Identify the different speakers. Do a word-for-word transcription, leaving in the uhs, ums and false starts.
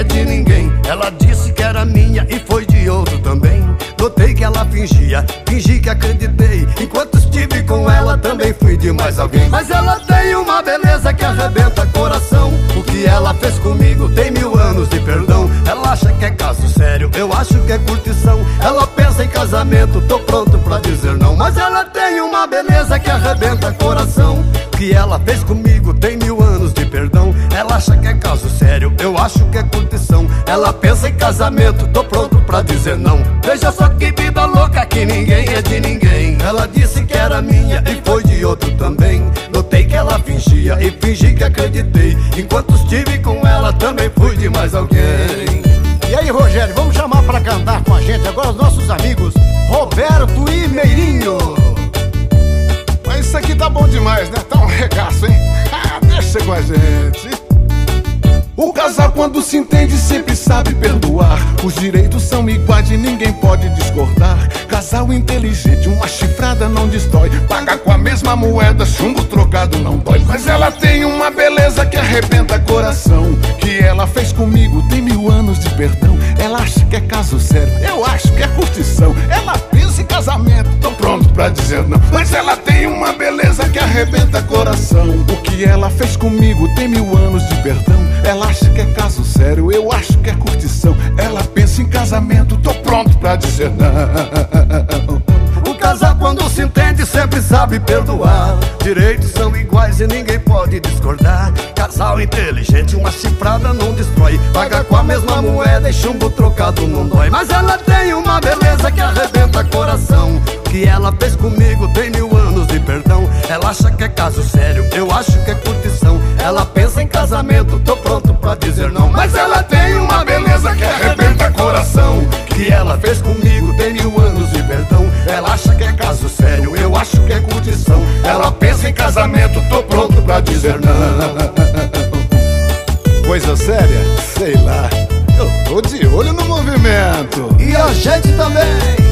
Speaker 1: é de ninguém. Ela disse que era minha e foi de outro também. Notei que ela fingia, fingi que acreditei. Enquanto estive com ela também fui de mais alguém. Mas ela tem uma beleza que arrebenta coração. O que ela fez comigo tem mil anos de perdão. Ela acha que é caso sério, eu acho que é curtição. Ela pensa em casamento, tô pronto pra dizer não. Mas ela tem uma beleza que arrebenta coração. O que ela fez comigo tem mil anos de perdão. Ela acha que é caso sério, eu acho que é curtição. Ela pensa em casamento, tô pronto pra dizer não. Veja só que vida louca, que ninguém é de ninguém. Ela disse que era minha e foi de outro também. Notei que ela fingia e fingi que acreditei. Enquanto estive com ela também fui de mais alguém.
Speaker 2: E aí, Rogério, vamos chamar pra cantar com a gente agora os nossos amigos Roberto e Meirinho.
Speaker 3: Mas isso aqui tá bom demais, né? Tá um regaço, hein? Ah, deixa com a gente. O casal quando se entende sempre sabe perdoar. Os direitos são iguais e ninguém pode discordar. Casal inteligente, uma chifrada não destrói. Paga com a mesma moeda, chumbo trocado não dói. Mas ela tem uma beleza que arrebenta coração. Que ela fez comigo tem mil anos de perdão. Ela acha que é caso sério, eu acho que é curtição. Ela pensa em casamento, tô pronto pra dizer não. Mas ela tem uma beleza que arrebenta coração. O que ela fez comigo tem mil anos de perdão. Ela acha que é caso sério, eu acho que é curtição. Ela pensa em casamento, tô pronto pra dizer não.
Speaker 1: O casal quando se entende sempre sabe perdoar. Direitos são iguais e ninguém pode discordar. Casal inteligente, uma chifrada não destrói. Paga com a mesma moeda e chumbo trocado não dói. Mas ela tem uma beleza que arrebenta coração. O que ela fez comigo tem mil anos de perdão. Ela acha que é caso sério, eu acho que é curtição. Ela pensa em casamento, tô pronto pra dizer não. Mas ela tem uma beleza que arrebenta coração. O que ela fez comigo tem mil anos de perdão. Ela acha que é caso sério, eu acho que é curtição. Ela pensa em casamento, tô pronto pra dizer não.
Speaker 3: Coisa séria? Sei lá. Eu tô de olho no movimento.
Speaker 1: E a gente também.